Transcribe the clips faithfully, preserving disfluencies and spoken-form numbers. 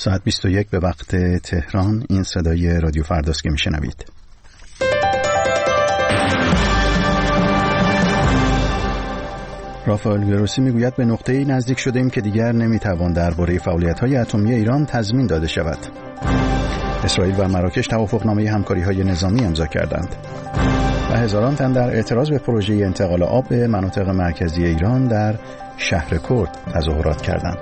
ساعت بیست و یک به وقت تهران. این صدای رادیو فرداست که میشنوید. رافائل گروسی میگوید به نقطه‌ای نزدیک شده‌ایم که دیگر نمیتوان درباره فعالیت‌های اتمی ایران تضمین داده شود. اسرائیل و مراکش توافقنامه همکاری‌های نظامی امضا کردند. و هزاران تن در اعتراض به پروژه انتقال آب به مناطق مرکزی ایران در شهر کرد تظاهرات کردند.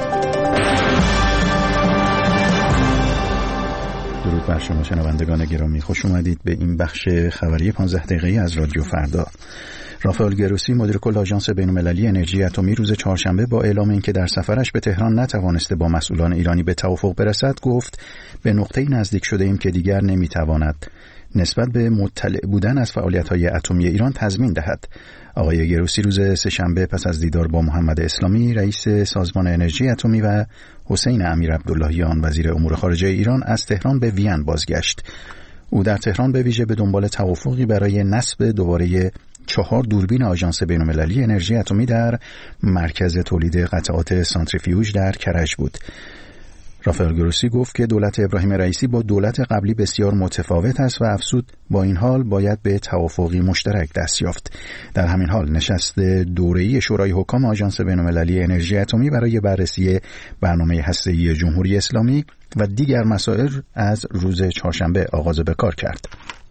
درود بر شما شنوندگان گرامی، خوش اومدید به این بخش خبری پانزده دقیقه‌ای از رادیو فردا. رافائل گروسی مدیر کل آژانس بین‌المللی انرژی اتمی روز چهارشنبه با اعلام اینکه در سفرش به تهران نتوانسته با مسئولان ایرانی به توافق برسد گفت به نقطه‌ای نزدیک شده ایم که دیگر نمیتواند نسبت به مطلع بودن از فعالیت‌های اتمی ایران تضمین دهد. آقای گروسی روز سه‌شنبه پس از دیدار با محمد اسلامی رئیس سازمان انرژی اتمی و حسین امیر عبداللهیان وزیر امور خارجه ایران از تهران به وین بازگشت. او در تهران به ویژه به دنبال توافقی برای نصب دوباره چهار دوربین آژانس بین‌المللی انرژی اتمی در مرکز تولید قطعات سانتریفیوژ در کرج بود. رافائل گروسی گفت که دولت ابراهیم رئیسی با دولت قبلی بسیار متفاوت است و افزود با این حال باید به توافقی مشترک دست یافت. در همین حال نشست دوره‌ای شورای حکام آژانس بین‌المللی انرژی اتمی برای بررسی برنامه هسته‌ای جمهوری اسلامی و دیگر مسائل از روز چهارشنبه آغاز به کار کرد.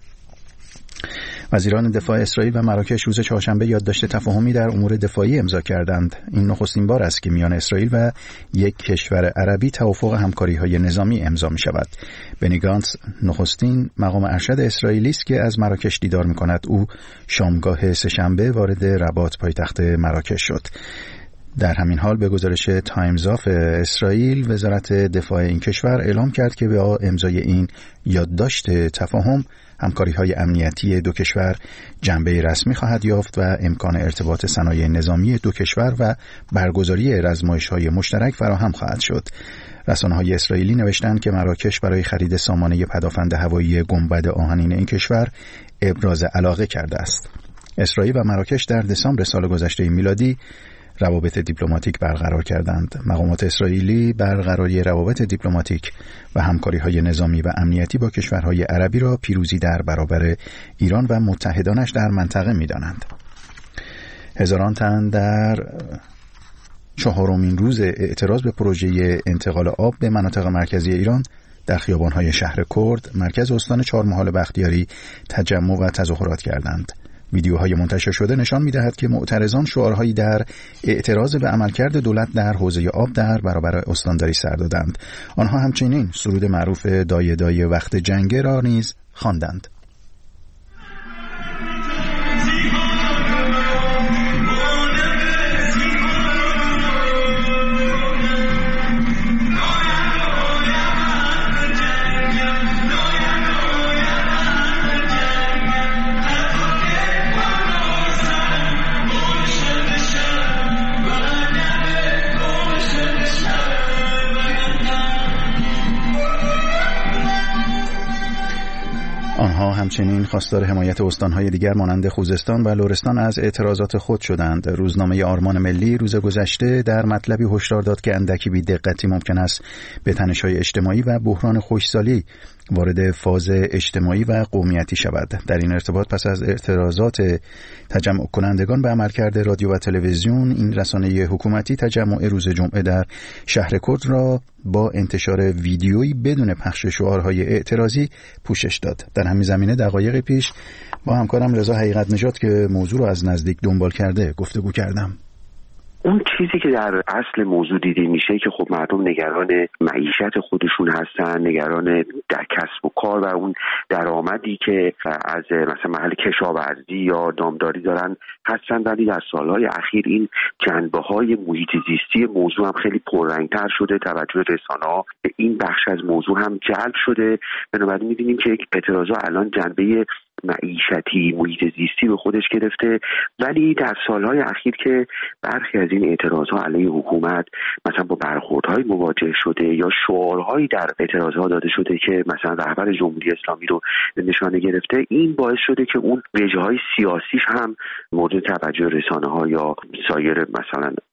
وزیران دفاع اسرائیل و مراکش روز چهارشنبه یادداشت تفاهمی در امور دفاعی امضا کردند. این نخستین بار است که میان اسرائیل و یک کشور عربی توافق همکاری‌های نظامی امضا می‌شود. بنی گانتز نخستین مقام ارشد اسرائیلی است که از مراکش دیدار می‌کند. او شامگاه سه‌شنبه وارد رباط پایتخت مراکش شد. در همین حال به گزارش تایمز آف اسرائیل وزارت دفاع این کشور اعلام کرد که با امضای این یادداشت تفاهم همکاری‌های امنیتی دو کشور جنبه رسمی خواهد یافت و امکان ارتباط صنایع نظامی دو کشور و برگزاری رزمایش‌های مشترک فراهم خواهد شد. رسانه‌های اسرائیلی نوشتند که مراکش برای خرید سامانه پدافند هوایی گنبد آهنین این کشور ابراز علاقه کرده است. اسرائیل و مراکش در دسامبر سال گذشته میلادی روابط دیپلماتیک برقرار کردند. مقامات اسرائیلی برقراری روابط دیپلماتیک و همکاری‌های نظامی و امنیتی با کشورهای عربی را پیروزی در برابر ایران و متحدانش در منطقه می‌دانند. هزاران تن در چهارمین روز اعتراض به پروژه انتقال آب به مناطق مرکزی ایران در خیابان‌های شهر کرد، مرکز استان چهارمحال بختیاری تجمع و تظاهرات کردند. ویدیوهای منتشر شده نشان می‌دهد که معترضان شعارهایی در اعتراض به عملکرد دولت در حوزه آب در برابر استانداری سر دادند. آنها همچنین سرود معروف دایه دایه وقت جنگه را نیز خواندند. آنها همچنین خواستار حمایت استانهای دیگر مانند خوزستان و لرستان از اعتراضات خود شدند. روزنامه آرمان ملی روز گذشته در مطلبی هشدار داد که اندکی بی‌دقتی ممکن است به تنش‌های اجتماعی و بحران خشکسالی وارد فاز اجتماعی و قومیتی شود. در این ارتباط پس از اعتراضات تجمع کنندگان به عملکرد رادیو و تلویزیون، این رسانه حکومتی تجمع روز جمعه در شهر کرد را با انتشار ویدیویی بدون پخش شعارهای اعتراضی پوشش داد. در همین زمینه دقایق پیش با همکارم رضا حقیقت نژاد که موضوع را از نزدیک دنبال کرده گفتگو کردم. اون چیزی که در اصل موضوع دیده میشه که خب مردم نگران معیشت خودشون هستن، نگران در کسب و کار و اون درآمدی که از مثلا محل کشاورزی یا دامداری دارن هستن، ولی در سالهای اخیر این جنبه‌های محیط زیستی موضوع هم خیلی پررنگ‌تر شده، توجه رسانه‌ها به این بخش از موضوع هم جلب شده. بنابراین می‌بینیم که اعتراضات الان جنبه معیشتی، محیط زیستی به خودش گرفته، ولی در سالهای اخیر که برخی از این اعتراضها علیه حکومت مثلا با برخوردهای مواجه شده یا شعارهایی در اعتراضها داده شده که مثلا رهبر جمهوری اسلامی رو نشانه گرفته، این باعث شده که اون وجههای سیاسیش هم مورد توجه رسانه‌ها یا سایر مثلا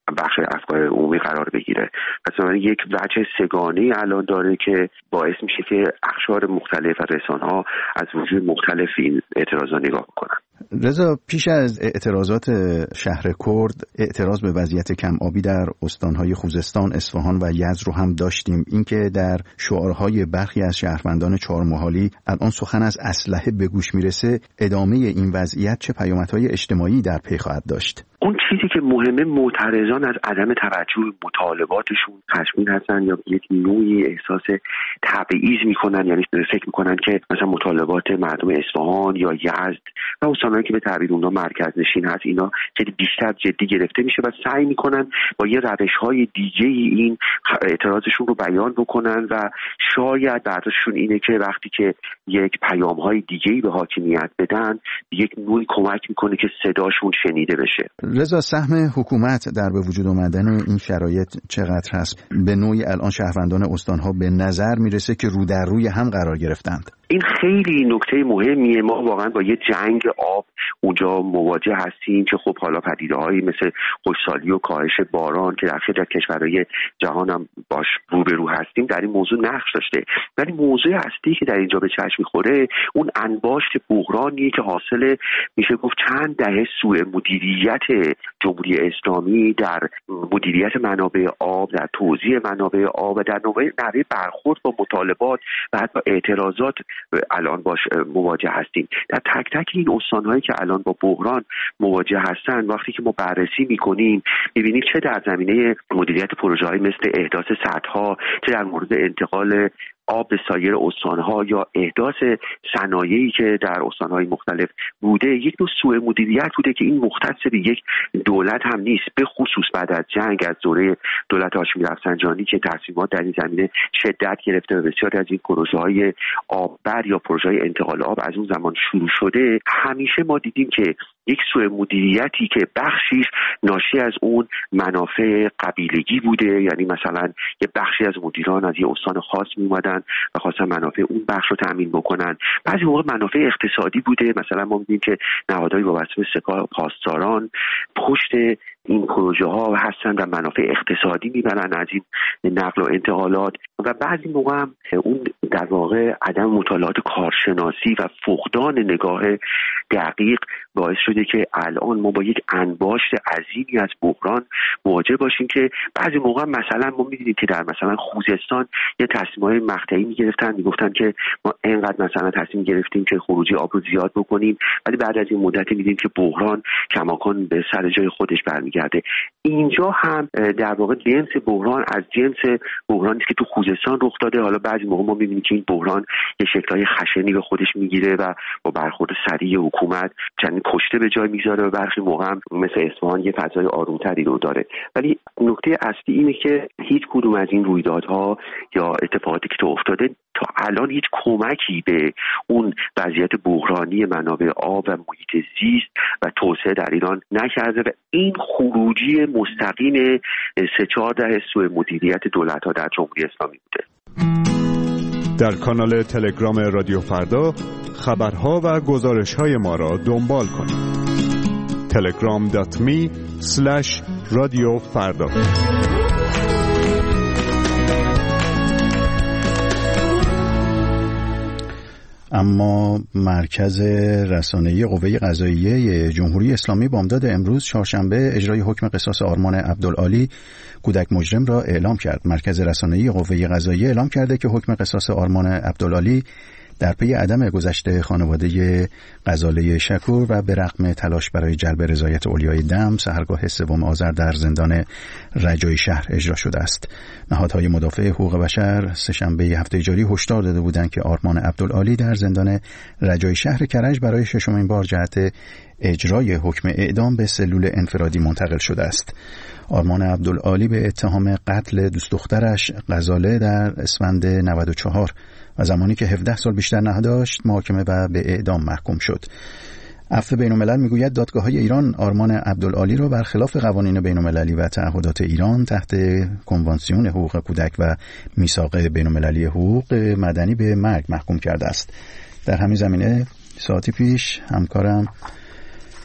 بخش افکار عمومی قرار بگیره. پس یک وجه سگانه الان داره که باعث میشه که اقشار مختلف و رسانه‌ها از وجوه مختلف این اعتراضا نگاه کنن. رضا، پیش از اعتراضات شهر کرد، اعتراض به وضعیت کم آبی در استانهای خوزستان، اصفهان و یزد رو هم داشتیم. اینکه در شعارهای برخی از شهروندان چهارمحالی الان سخن از اسلحه به گوش میرسه، ادامه این وضعیت چه پیامدهای اجتماعی در پی خواهد داشت؟ اون چیزی که مهمه، معترضان از عدم توجه مطالباتشون خشمگین هستن یا یک نوعی احساس تبعیض میکنن، یعنی فکر میکنن که مثلا مطالبات مردم اصفهان یا یزد و استانایی که به تعبیر اونها مرکز نشین هست اینا خیلی بیشتر جدی گرفته میشه و سعی میکنن با یه روش‌های دیگه این اعتراضشون رو بیان بکنن و شاید برداشتشون اینه که وقتی که یک پیام‌های دیگه‌ای به حاکمیت بدن یک نوعی کمک میکنه که صداشون شنیده بشه. رضا، سهم حکومت در به وجود آمدن این شرایط چقدر هست؟ به نوعی الان شهروندان استان‌ها به نظر میرسه که رو در روی هم قرار گرفتند. این خیلی نکته مهمیه. ما واقعا با یه جنگ آب اونجا مواجه هستیم که خب حالا پدیده‌هایی مثل خشکسالی و کاهش باران که در خیلی از کشورهای جهان هم باش روبرو هستیم در این موضوع نقش داشته، ولی موضوع اصلی که در اینجا به چشم می‌خوره اون انباشت بحرانیه که حاصل میشه گفت چند دهه سوء مدیریت جمهوری اسلامی در مدیریت منابع آب، در توزیع منابع آب و در نحوه برخورد با مطالبات و حتی اعتراضات الان باش مواجه هستیم. در تک تک این استان‌هایی که الان با بحران مواجه هستن، وقتی که ما بررسی می‌کنیم می‌بینیم چه در زمینه مدیریت پروژه‌های مثل احداث سدها، چه در مورد انتقال آب به سایر استانها یا احداث صنایعی که در استانهای مختلف بوده، یک نوع سوء مدیریت بوده که این مختص به یک دولت هم نیست. به خصوص بعد از جنگ از دوره دولت هاشمی رفسنجانی که تصمیمات در این زمینه شدت گرفته و بسیاری از این پروژه‌های آببر یا پروژه‌های انتقال آب از اون زمان شروع شده، همیشه ما دیدیم که یک سوء مدیریتی که بخشیش ناشی از اون منافع قبیلگی بوده، یعنی مثلا یه بخشی از مدیران از یه استان خاص میومدن و خواستن منافع اون بخش رو تامین بکنن. بعضی موقع منافع اقتصادی بوده، مثلا ما می‌بینیم که نهادهای وابسته به سپاه پاسداران پشت این پروژه ها هستن و منافع اقتصادی میبرن از این نقل و انتقالات و بعضی موقع هم اون در واقع عدم مطالعات کارشناسی و فقدان نگاه دقیق باعث شده که الان ما با یک انباشت عظیمی از بحران مواجه باشیم که بعضی موقع مثلا ما می‌بینیم که در مثلا خوزستان یه تصمیم‌های مقطعی می‌گرفتن، میگفتن که ما اینقدر مثلا تصمیم گرفتیم که خروجی آب رو زیاد بکنیم، ولی بعد از این مدتی می‌بینیم که بحران کماکان به سر جای خودش برمیگرده. اینجا هم در واقع جنس بحران از جنس بحرانی که تو خوزستان رخ داده. حالا بعضی موقع ما می‌بینیم که این بحران یه شکل‌های خشنی به خودش میگیره و با برخورد سریع حکومت چند کشته به جای میذاره و برخی موقع هم مثل اصفهان یه فضای آرومتری رو داره. ولی نکته اصلی اینه که هیچ کدوم از این رویدادها یا اتفاقاتی که تو افتاده تا الان هیچ کمکی به اون وضعیت بحرانی منابع آب و محیط زیست و توسعه در ایران نکرده و این خروجی مستقیم سه چهار دهه سوء مدیریت دولت‌ها در جمهوری اسلامی بوده. در کانال تلگرام رادیو فردا خبرها و گزارش‌های ما را دنبال کنید. تلگرام دات می اسلش رادیو فردا. اما مرکز رسانه‌ای قوه قضاییه جمهوری اسلامی بامداد امروز چهارشنبه اجرای حکم قصاص آرمان عبدالعالی کودک مجرم را اعلام کرد. مرکز رسانه‌ای قوه قضاییه اعلام کرده که حکم قصاص آرمان عبدالعالی در پی عدم گذشت خانواده غزاله شکور و به رغم تلاش برای جلب رضایت اولیای دم سحرگاه سوم آذر در زندان رجای شهر اجرا شده است. نهادهای مدافع حقوق بشر سه‌شنبه هفته جاری هشدار داده بودند که آرمان عبدالعالی در زندان رجای شهر کرج برای ششمین بار جهت اجرای حکم اعدام به سلول انفرادی منتقل شده است. آرمان عبدالعالی به اتهام قتل دوست دخترش غزاله در اسفند نود و چهار و زمانی که هفده سال بیشتر نداشت محاکمه و به اعدام محکوم شد. عفو بین‌الملل میگوید دادگاه‌های ایران آرمان عبدالعالی را برخلاف قوانین بین‌المللی و تعهدات ایران تحت کنوانسیون حقوق کودک و میثاق بین‌المللی حقوق مدنی به مرگ محکوم کرده است. در همین زمینه ساعتی پیش همکارم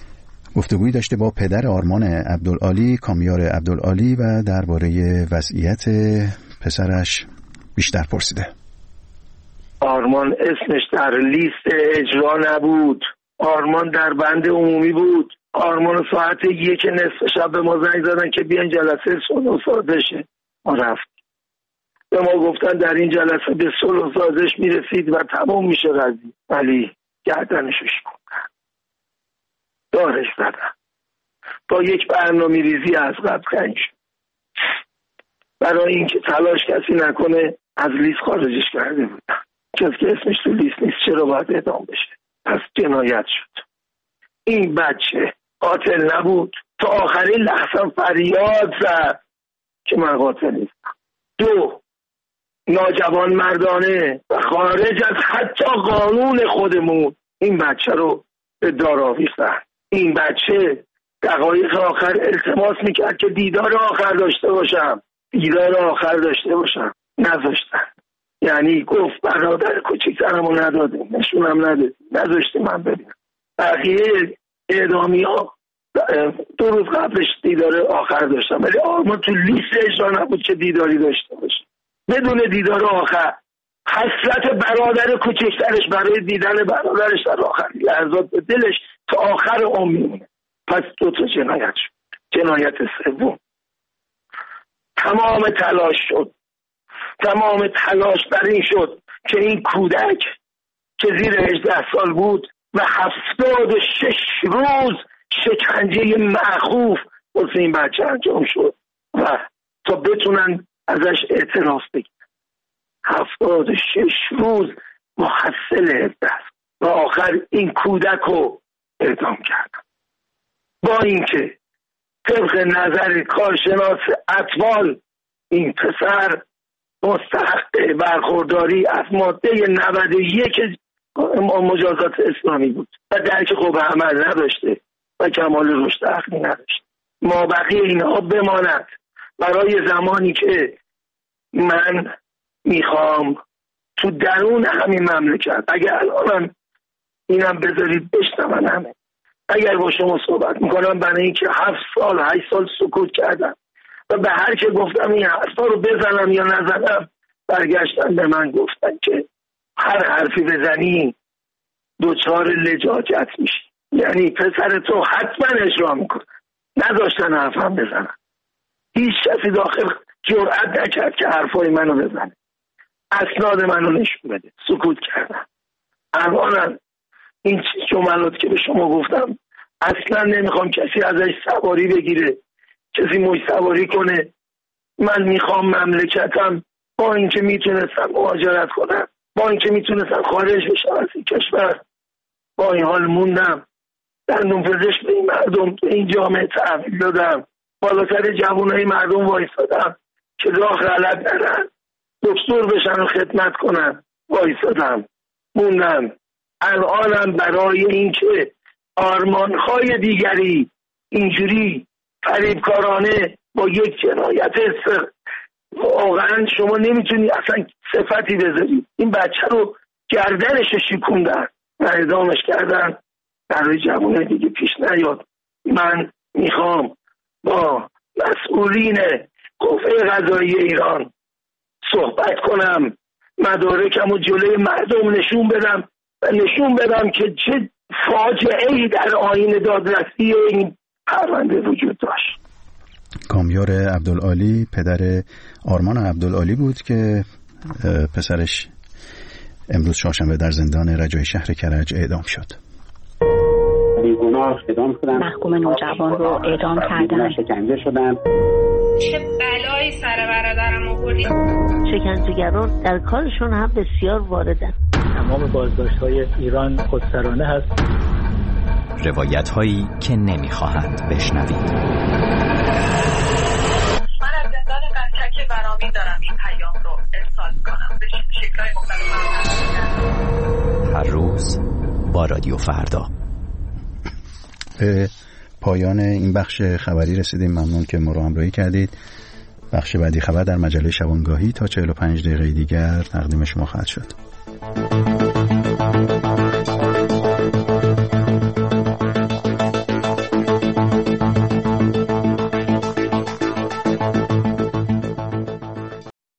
گفتگویی داشته با پدر آرمان عبدالعالی، کامیار عبدالعالی، و درباره وضعیت پسرش بیشتر پرسیده. آرمان اسمش در لیست اجرا نبود، آرمان در بند عمومی بود. آرمان ساعت یک نصف شب به ما زنگ زدن که بیان جلسه صلح و سازشه. ما رفتیم. به ما گفتن در این جلسه به صلح و سازش میرسید و تمام میشه قضیه، ولی گردنشو شکوندن، دارش زدن، با یک برنامه ریزی از قبل کنگ شد. برای اینکه تلاش کسی نکنه از لیست خارجش کرده بودن. کسی که اسمش تو لیست نیست چرا باید اعدام بشه؟ پس جنایت شد. این بچه قاتل نبود، تا آخرین لحظه فریاد زد که من قاتل نیستم. دو، ناجوان مردانه و خارج از حتی قانون خودمون این بچه رو به دار آویختن. این بچه دقایق آخر التماس میکرد که دیدار آخر داشته باشم، دیدار آخر داشته باشم، نذاشتن. یعنی گفت برادر کوچیکترمو نداده، نشونم نده، نذاشته من ببینم. بقیه اعدامی ها دو روز قبلش دیدار آخر داشتم، ولی آرمان تو لیست اجرا نبود که دیداری داشته باشه. بدون دیدار آخر حسرت برادر کوچکترش برای دیدن برادرش در آخرین لحظات به دلش تا آخر عمر میمونه. پس دو تا جنایت شد. جنایت سوم، تمام تلاش شد تمام تلاش بر این شد که این کودک که زیر هجده سال بود و هفتاد و شش روز شکنجه معخوف واسه این بچه انجام شد و تا بتونن ازش اعتراف بگیرن. هفتاد و شش روز محصل هجده و آخر این کودک رو اعدام کردن. با اینکه طبق نظر کارشناس اطفال این پسر مستحق برخورداری از ماده نود و یک مجازات اسلامی بود و درک خوب عمل نداشته و کمال رشد عقلی نداشته. ما بقیه اینها بماند برای زمانی که من میخوام تو درون همین مملکت، اگر الانم اینم بذارید بشنون همه، اگر با شما صحبت میکنم برای اینکه هفت سال هشت سال سکوت کردم و به هر که گفتم این حرفا رو بزنم یا نزنم برگشتن به من گفتن که هر حرفی بزنی دوچار لجاجت میشی، یعنی پسر تو حتما اجرا میکنه. نذاشتن حرفم بزنم. هیچ کسی داخل جرئت نکرد که حرفای منو بزنه، اسناد منو نشون بده. سکوت کردم. الان این جملات که به شما گفتم اصلا نمیخوام کسی ازش سواری بگیره، کسی موج سواری کنه. من میخوام مملکتم با اینکه میتونستم مهاجرت کنم، با اینکه میتونستم خارج بشم از این کشور، با این حال موندم. دندون پزشک به این مردم، به این جامعه تحویل دادم، بالاتر جوانای مردم وایسادم که راه غلط نرن، دکتر بشن و خدمت کنن. وایسادم، موندم. الانم برای اینکه آرمان‌های دیگری اینجوری فریبکارانه با یک جنایت است، واقعا شما نمیتونی اصلا صفتی بذاری. این بچه رو گردنش شکوندن و اعدامش کردن. برای جوانه دیگه پیش نیاد. من میخوام با مسئولین قوه قضاییه ایران صحبت کنم، مدارکم و جلوی مردم نشون بدم و نشون بدم که چه فاجعه‌ای در آیین دادرسی این پرونده وجود داشت. کامیار عبدالعالی پدر آرمان عبدالعالی بود که پسرش امروز چهارشنبه در زندان رجای شهر کرج اعدام شد. بیگناه اعدام شدن، محکوم نوجوان رو اعدام کردن، شکنجه شدن. چه بلایی سر برادرم آوردی؟ شکنجهگران در کارشون هم بسیار واردن. تمام بازداشت‌های ایران خودسرانه هست. روایت‌هایی که نمی‌خواهند بشنوید. من از زندان قنچک برامین دارم این پیام رو ارسال کنم به شکل‌های مختلف. هر روز با رادیو فردا. به پایان این بخش خبری رسیدیم. ممنون که ما رو همراهی کردید. بخش بعدی خبر در مجله شبانگاهی تا چهل و پنج دقیقه دیگر تقدیم شما خواهد شد.